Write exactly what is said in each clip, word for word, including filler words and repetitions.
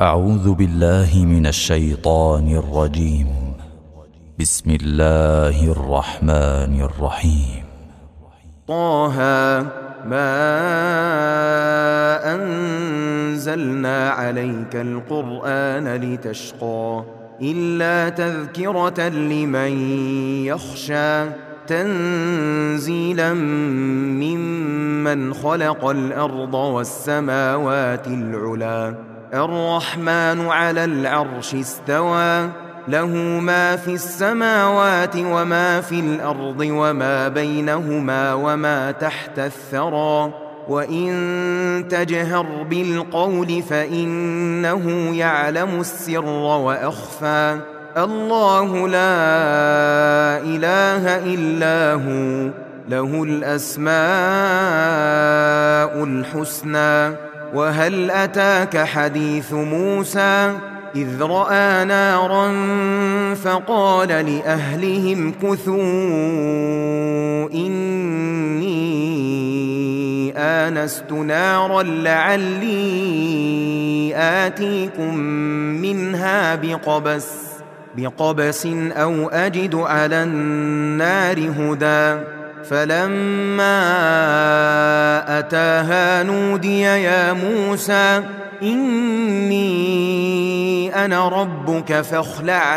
أعوذ بالله من الشيطان الرجيم. بسم الله الرحمن الرحيم. طه ما أنزلنا عليك القرآن لتشقى إلا تذكرة لمن يخشى تنزيلا ممن خلق الأرض والسماوات العلى الرحمن على العرش استوى له ما في السماوات وما في الأرض وما بينهما وما تحت الثرى وإن تجهر بالقول فإنه يعلم السر وأخفى الله لا إله إلا هو له الأسماء الحسنى. وهل أتاك حديث موسى إذ رأى نارا فقال لأهلهم كثوا إني آنست نارا لعلي آتيكم منها بقبس بقبس أو أجد على النار هدى فلما أتاها نودي يا موسى إني أنا ربك فاخلع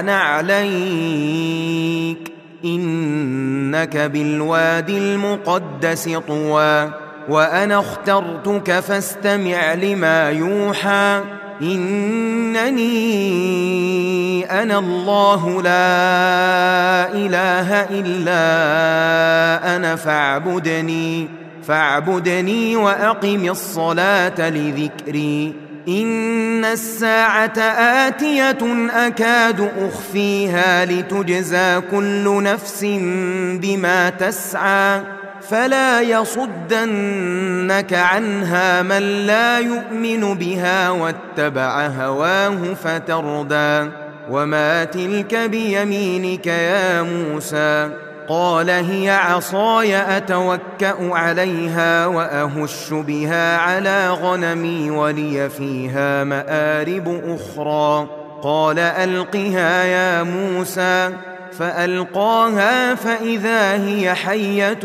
نعليك إنك بالوادي المقدس طوى وأنا اخترتك فاستمع لما يوحى إنني أنا الله لا إله إلا أنا فاعبدني فاعبدني وأقم الصلاة لذكري إن الساعة آتية أكاد أخفيها لتجزى كل نفس بما تسعى فلا يصدنك عنها من لا يؤمن بها واتبع هواه فتردى وما تلك بيمينك يا موسى قال هي عصاي أتوكأ عليها وأهش بها على غنمي ولي فيها مآرب أخرى قال ألقها يا موسى فألقاها فإذا هي حية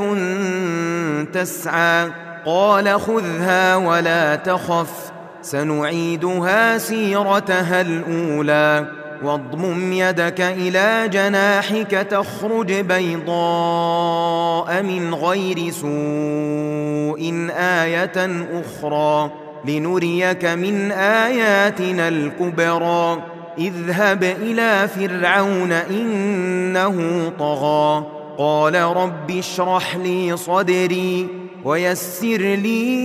تسعى قال خذها ولا تخف سنعيدها سيرتها الأولى واضمم يدك إلى جناحك تخرج بيضاء من غير سوء آية أخرى لنريك من آياتنا الكبرى اذهب إلى فرعون إنه طغى قال رب اشرح لي صدري ويسر لي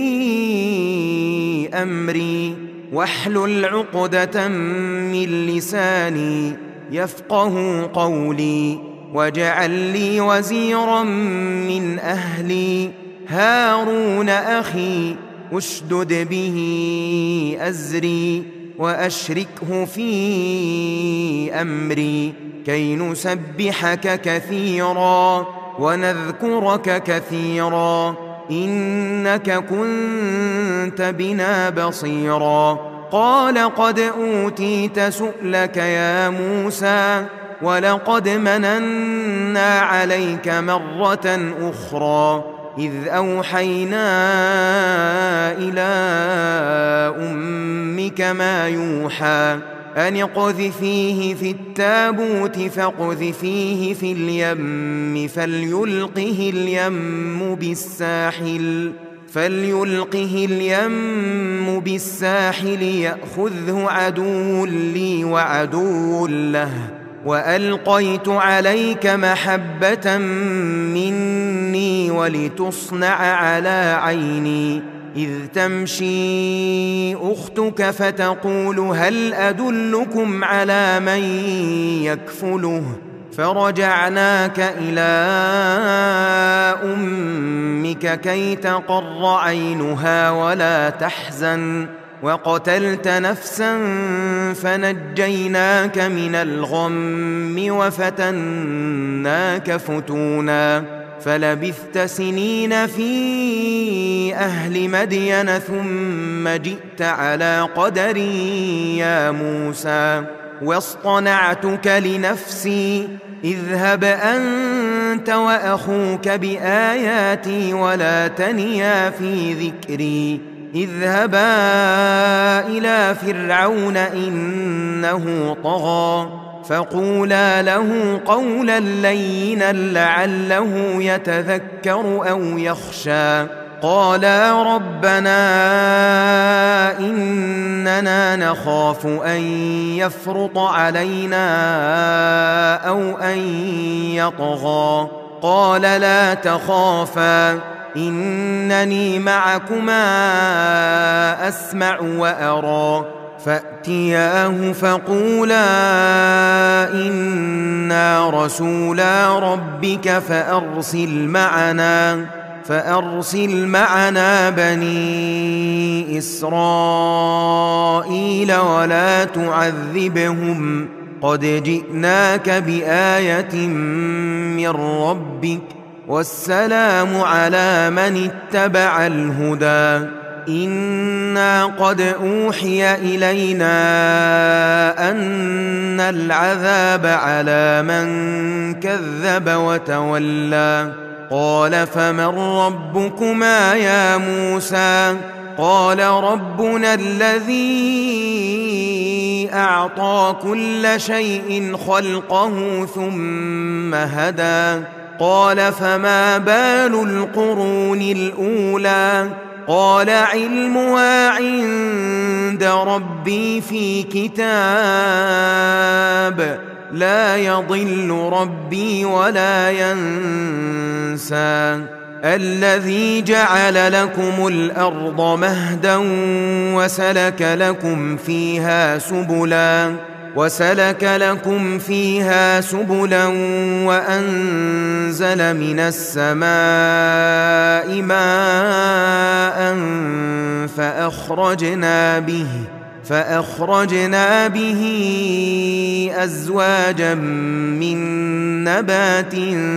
أمري واحلل عقدة من لساني يفقه قولي واجعل لي وزيرا من أهلي هارون أخي اشدد به أزري وأشركه في أمري كي نسبحك كثيرا ونذكرك كثيرا إنك كنت بنا بصيرا قال قد أوتيت سؤلك يا موسى ولقد مننا عليك مرة أخرى إذ أوحينا إلى أمك ما يوحى أن اقذفيه في التابوت فاقذفيه في اليم فليلقه اليم بالساحل فليلقه اليم بالساحل يأخذه عدو لي وعدو له وألقيت عليك محبة مني ولتصنع على عيني إذ تمشي أختك فتقول هل أدلكم على من يكفله فرجعناك إلى أمك كي تقر عينها ولا تحزن وقتلت نفسا فنجيناك من الغم وفتناك فتونا فلبثت سنين في أهل مدين ثم جئت على قدر يا موسى واصطنعتك لنفسي اذهب أنت وأخوك بآياتي ولا تنيا في ذكري اذهبا إلى فرعون إنه طغى فقولا له قولا لينا لعله يتذكر أو يخشى قالا ربنا إننا نخاف أن يفرط علينا أو أن يطغى قال لا تخافا إنني معكما أسمع وأرى فأتياه فقولا إنا رسولا ربك فأرسل معنا فأرسل معنا بني إسرائيل ولا تعذبهم قد جئناك بآية من ربك والسلام على من اتبع الهدى إنا قد أوحي إلينا أن العذاب على من كذب وتولى قال فمن ربكما يا موسى قال ربنا الذي أعطى كل شيء خلقه ثم هدى قال فما بال القرون الأولى قال علمها عند ربي في كتاب لا يضل ربي ولا ينسى الذي جعل لكم الأرض مهدا وسلك لكم فيها سبلا وسلك لكم فيها سبلا وأنزل من السماء ماء فأخرجنا به فأخرجنا به أزواجا من نبات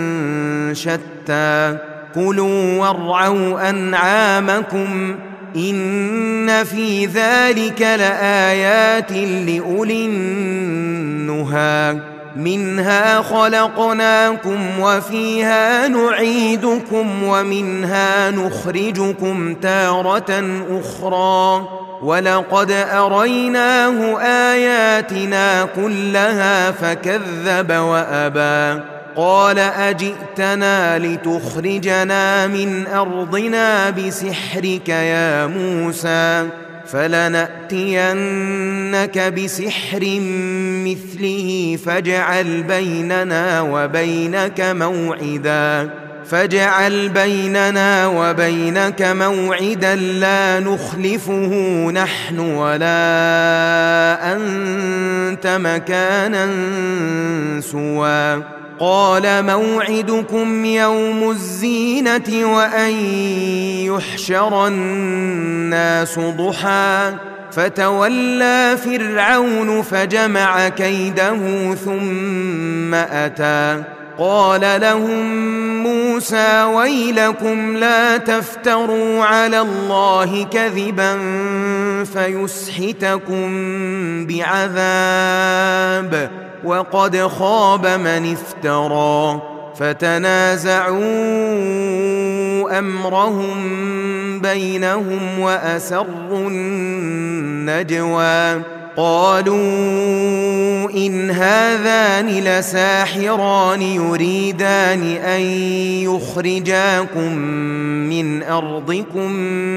شتى كلوا وارعوا أنعامكم إن في ذلك لآيات لأولي النهى منها خلقناكم وفيها نعيدكم ومنها نخرجكم تارة أخرى ولقد أريناه آياتنا كلها فكذب وأبى قال أجئتنا لتخرجنا من أرضنا بسحرك يا موسى فلنأتينك بسحر مثله فاجعل بيننا وبينك موعدا فاجعل بيننا وبينك موعدا لا نخلفه نحن ولا أنت مكانا سوى قال موعدكم يوم الزينة وأن يحشر الناس ضحى فتولى فرعون فجمع كيده ثم أتى قال لهم موسى ويلكم لا تفتروا على الله كذبا فيسحتكم بعذاب وقد خاب من افترى فتنازعوا أمرهم بينهم وأسروا النجوى قالوا إن هذان لساحران يريدان أن يخرجاكم من أرضكم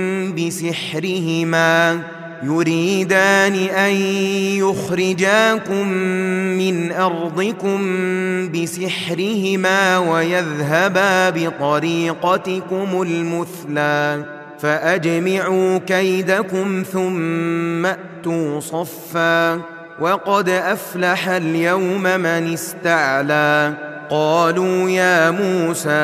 بسحرهما يريدان أن يخرجاكم من أرضكم بسحرهما ويذهبا بطريقتكم المثلى فأجمعوا كيدكم ثم أتوا صفا وقد أفلح اليوم من استعلى قالوا يا موسى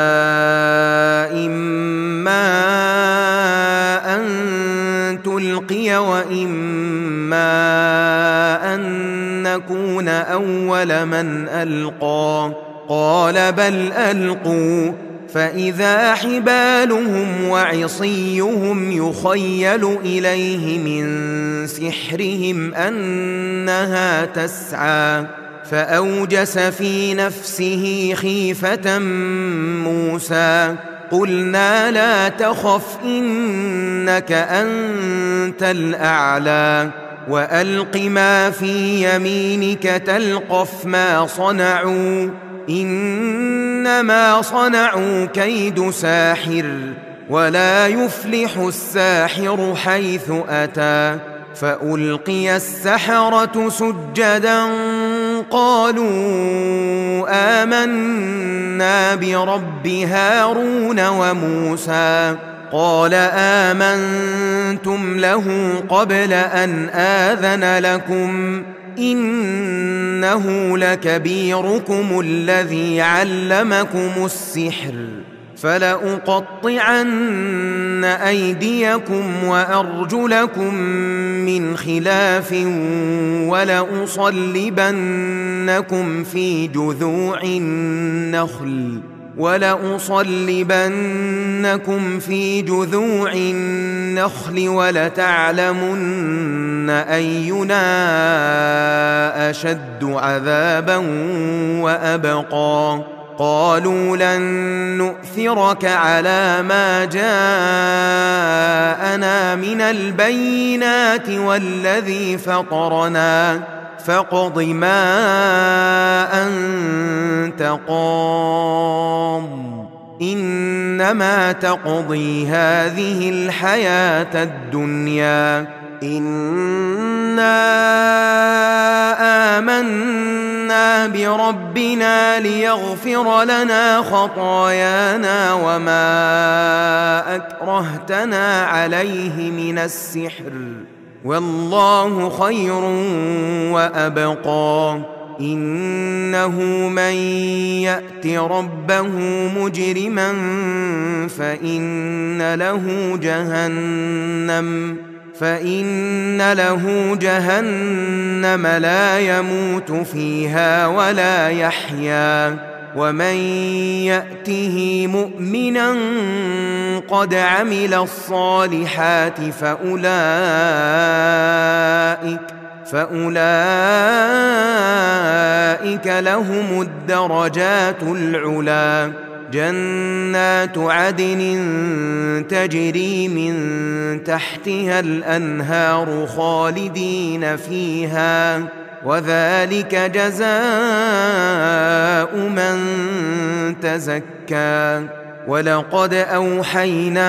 إما أن تلقي وإما أن نكون أول من ألقى قال بل ألقوا فإذا حبالهم وعصيهم يخيل إليه من سحرهم أنها تسعى فأوجس في نفسه خيفة موسى قلنا لا تخف إنك أنت الأعلى وألق ما في يمينك تلقف ما صنعوا إنما صنعوا كيد ساحر ولا يفلح الساحر حيث أتى فألقي السحرة سجدا قالوا آمنا برب هارون وموسى قال آمنتم له قبل أن آذن لكم إنه لكبيركم الذي علمكم السحر فلأقطعن أيديكم وأرجلكم من خلاف ولأصلبنكم في جذوع النخل ولأصلبنكم في جذوع النخل ولتعلمن أينا أشد عذابا وأبقى قالوا لن نؤثرك على ما جاءنا من البينات والذي فطرنا فاقض ما أنت قاض إنما تقضي هذه الحياة الدنيا إنا آمنا بربنا ليغفر لنا خطايانا وما أكرهتنا عليه من السحر والله خير وأبقى إنه من يأت ربه مجرما فإن له جهنم فإن له جهنم لا يموت فيها ولا يحيا ومن يأته مؤمنا قد عمل الصالحات فأولئك فأولئك لهم الدرجات العلى جنات عدن تجري من تحتها الأنهار خالدين فيها وذلك جزاء من تزكى ولقد أوحينا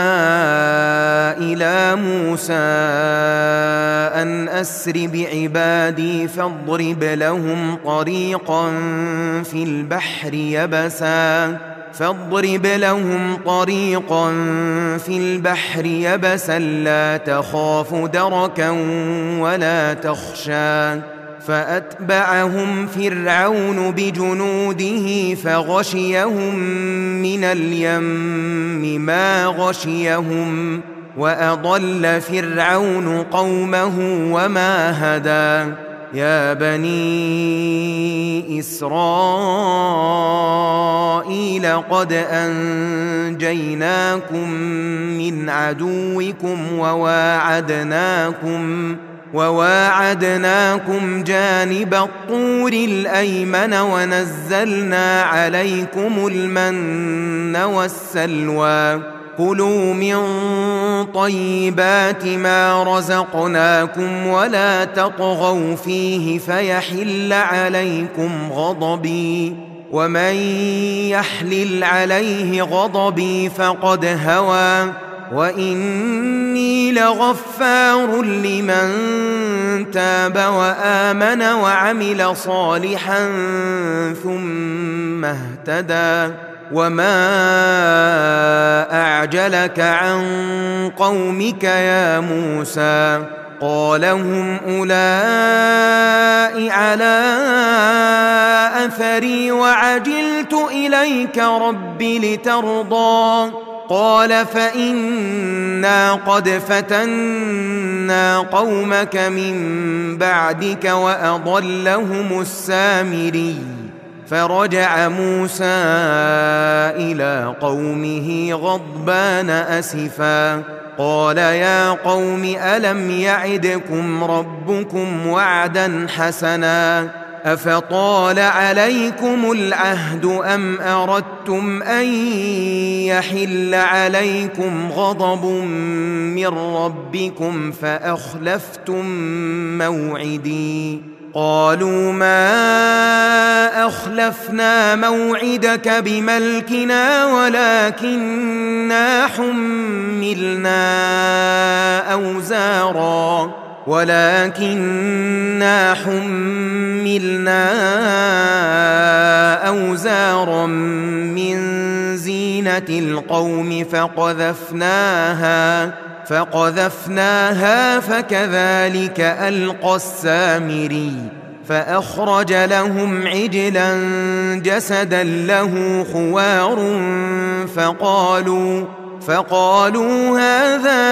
إلى موسى أن أسر بعبادي فاضرب لهم طريقا في البحر يبسا فاضرب لهم طريقا في البحر يبسا لا تخاف دركا ولا تخشى فأتبعهم فرعون بجنوده فغشيهم من اليم ما غشيهم وأضل فرعون قومه وما هدى يا بني إسرائيل قد أنجيناكم من عدوكم وواعدناكم وواعدناكم جانب الطور الأيمن ونزلنا عليكم المن والسلوى كلوا من طيبات ما رزقناكم ولا تطغوا فيه فيحل عليكم غضبي ومن يحلل عليه غضبي فقد هوى وإني لغفار لمن تاب وآمن وعمل صالحا ثم اهتدى وما أعجلك عن قومك يا موسى قال هم أولئك على أثري وعجلت إليك رب لترضى قال فإنا قد فتنا قومك من بعدك وأضلهم السامري فرجع موسى إلى قومه غضبان أسفا قال يا قوم ألم يعدكم ربكم وعدا حسنا أفطال عليكم العهد أم أردتم أن يحل عليكم غضب من ربكم فأخلفتم موعدي قالوا ما أخلفنا موعدك بملكنا ولكننا حملنا أوزارا ولكننا حملنا أوزارا من زينة القوم فقذفناها فقذفناها فكذلك ألقى السامري فأخرج لهم عجلا جسدا له خوار فقالوا فقالوا هذا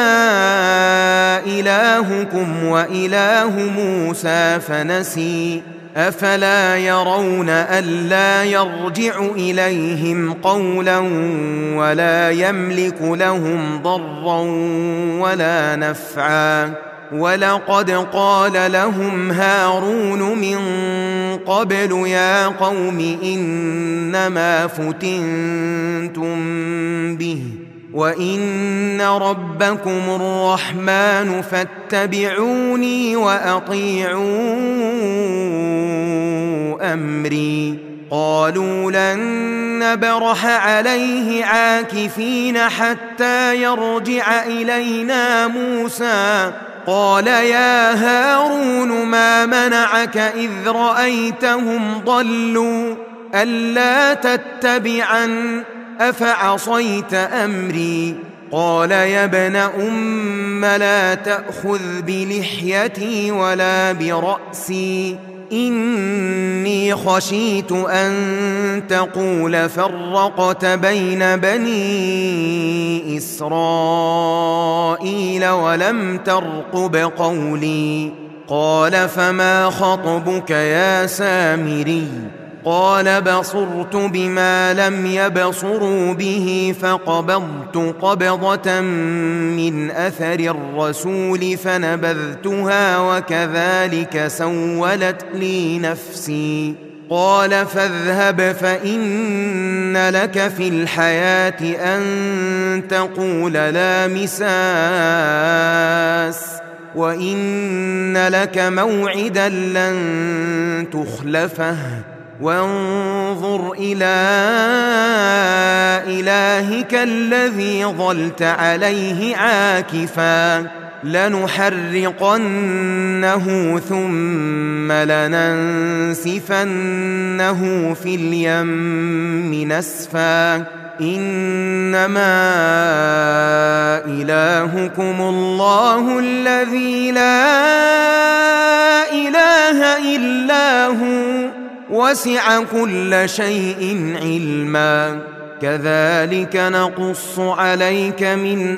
إلهكم وإله موسى فنسي أفلا يرون ألا يرجع إليهم قولا ولا يملك لهم ضرا ولا نفعا ولقد قال لهم هارون من قبل يا قوم إنما فتنتم به وإن ربكم الرحمن فاتبعوني وأطيعوا أمري قالوا لن نبرح عليه عاكفين حتى يرجع إلينا موسى قال يا هارون ما منعك إذ رأيتهم ضلوا ألا تتبعن أفعصيت أمري قال يا ابن أم لا تأخذ بلحيتي ولا برأسي إني خشيت أن تقول فرقت بين بني إسرائيل ولم ترقب قولي قال فما خطبك يا سامري قال بصرت بما لم يبصروا به فقبضت قبضة من أثر الرسول فنبذتها وكذلك سولت لي نفسي قال فاذهب فإن لك في الحياة أن تقول لا مساس وإن لك موعدا لن تخلفه وانظر إلى إلهك الذي ظلت عليه عاكفا لنحرقنه ثم لننسفنه في اليم نسفا إنما إلهكم الله الذي لا إله إلا هو وسع كل شيء علما كذلك نقص عليك من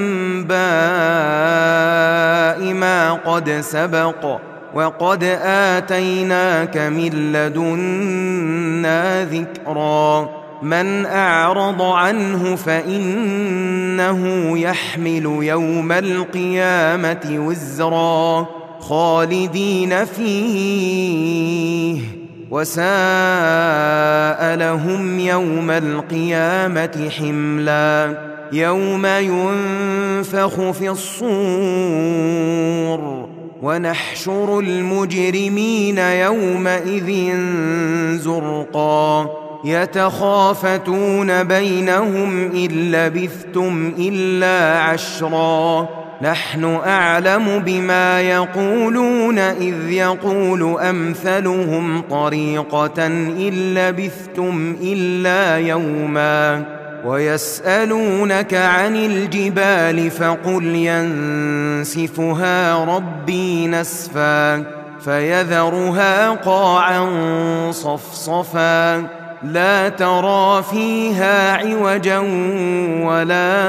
أنباء ما قد سبق وقد آتيناك من لدنا ذكرا من أعرض عنه فإنه يحمل يوم القيامة وزرا خالدين فيه وساء لهم يوم القيامة حملا يوم ينفخ في الصور ونحشر المجرمين يومئذ زرقا يتخافتون بينهم إن لبثتم إلا عشرا نحن أعلم بما يقولون إذ يقول أمثلهم طريقة إن لبثتم إلا يوما ويسألونك عن الجبال فقل ينسفها ربي نسفا فيذرها قاعا صفصفا لا ترى فيها عوجا ولا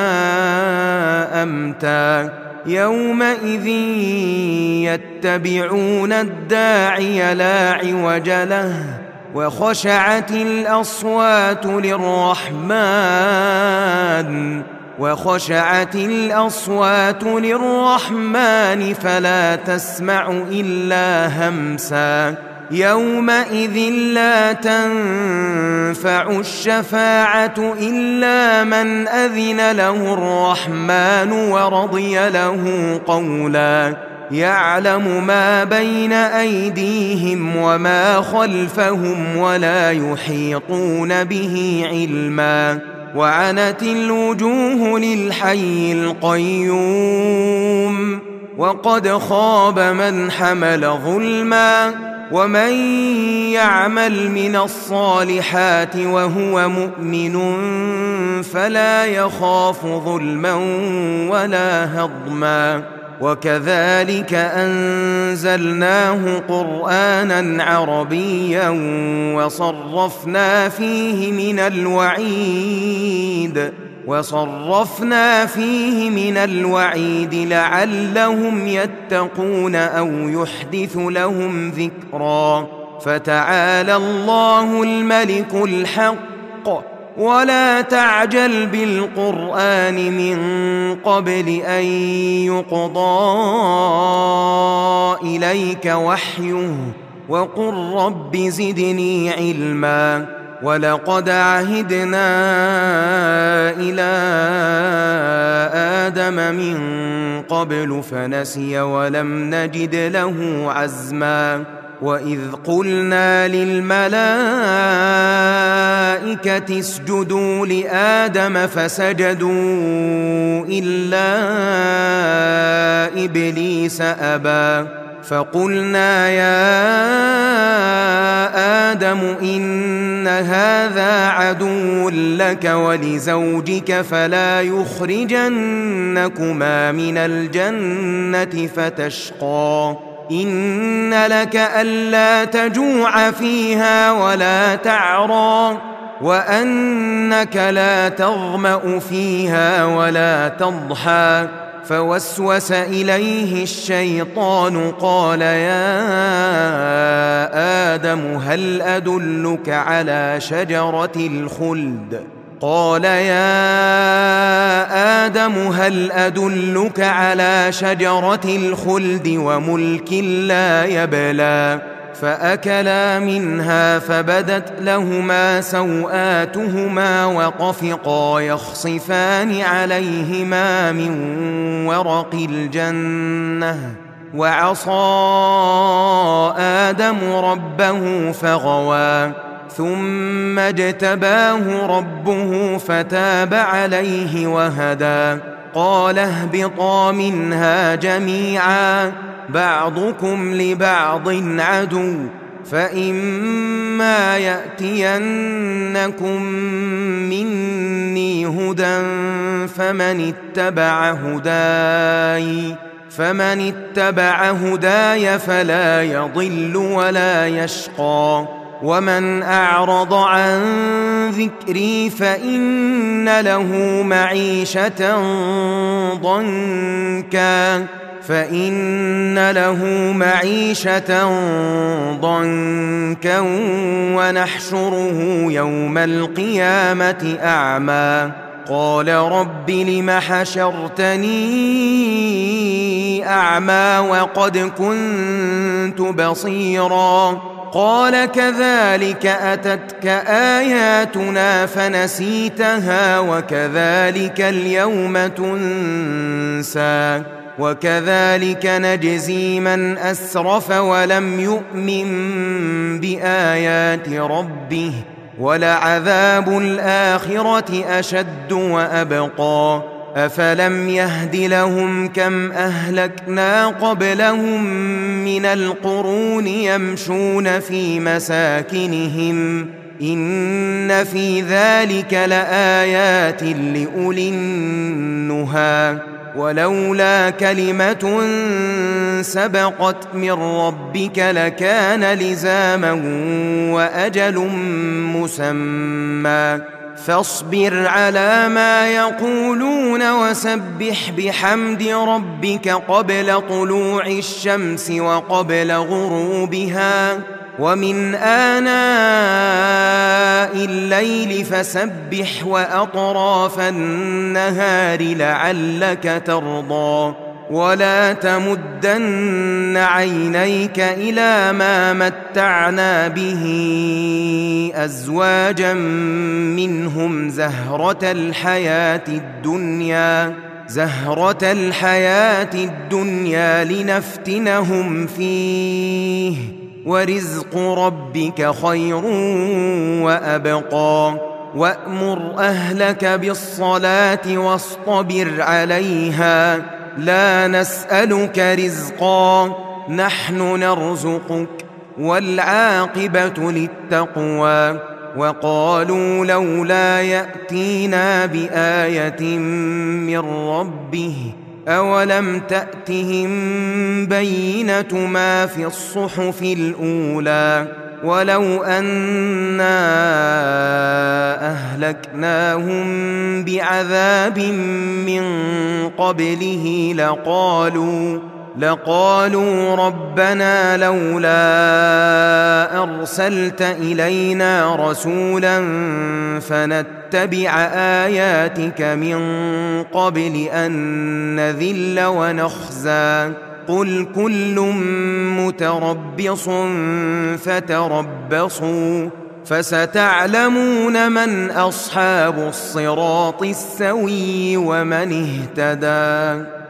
أمتا يومئذ يتبعون الداعي لا عوج له وخشعت الأصوات للرحمن وخشعت الأصوات للرحمن فلا تسمع إلا همسا يومئذ لا تنفع الشفاعة إلا من أذن له الرحمن ورضي له قولا يعلم ما بين أيديهم وما خلفهم ولا يحيطون به علما وعنت الوجوه للحي القيوم وقد خاب من حمل ظلما ومن يعمل من الصالحات وهو مؤمن فلا يخاف ظلما ولا هضما وكذلك أنزلناه قرآنا عربيا وصرفنا فيه من الوعيد وصرفنا فيه من الوعيد لعلهم يتقون أو يحدث لهم ذكرا فتعالى الله الملك الحق ولا تعجل بالقرآن من قبل أن يقضى إليك وحيه وقل رب زدني علما ولقد عهدنا إلى آدم من قبل فنسي ولم نجد له عزما وإذ قلنا للملائكة اسجدوا لآدم فسجدوا إلا إبليس أبى فقلنا يا آدم إن هذا عدو لك ولزوجك فلا يخرجنكما من الجنة فتشقى إن لك ألا تجوع فيها ولا تعرى وأنك لا تظمأ فيها ولا تضحى فوسوس إليه الشيطان قال يا آدم هل أدلك على شجرة الخلد قال يا آدم هل أدلك على شجرة الخلد وملك لا يبلى فأكلا منها فبدت لهما سوآتهما وطفقا يخصفان عليهما من ورق الجنة وعصى آدم ربه فغوى ثم اجتباه ربه فتاب عليه وهدى قال اهبطا منها جميعا بعضكم لبعض عدو فإما يأتينكم مني هدى فمن اتبع هداي فمن اتبع هداي فلا يضل ولا يشقى ومن أعرض عن ذكري فإن له معيشة ضنكا فإن له معيشة ضنكا ونحشره يوم القيامة أعمى قال رب لم حشرتني أعمى وقد كنت بصيرا قال كذلك أتتك آياتنا فنسيتها وكذلك اليوم تنسى وكذلك نجزي من أسرف ولم يؤمن بآيات ربه ولعذاب الآخرة أشد وأبقى أفلم يهد لهم كم أهلكنا قبلهم من القرون يمشون في مساكنهم إن في ذلك لآيات لأولي النهى ولولا كلمة سبقت من ربك لكان لزاما وأجل مسمى فاصبر على ما يقولون وسبح بحمد ربك قبل طلوع الشمس وقبل غروبها ومن آناء الليل فسبح وأطراف النهار لعلك ترضى ولا تمدن عينيك إلى ما متعنا به أزواجا منهم زهرة الحياة الدنيا زهرة الحياة الدنيا لنفتنهم فيه ورزق ربك خير وأبقى وأمر أهلك بالصلاة واصطبر عليها لا نسألك رزقا نحن نرزقك والعاقبة للتقوى وقالوا لولا يأتينا بآية من ربه أولم تأتهم بينة ما في الصحف الأولى ولو أنا أهلكناهم بعذاب من قبله لقالوا لقالوا ربنا لولا أرسلت إلينا رسولا فنتبع آياتك من قبل أن نذل ونخزى قل كل متربص فتربصوا فستعلمون من أصحاب الصراط السوي ومن اهتدى.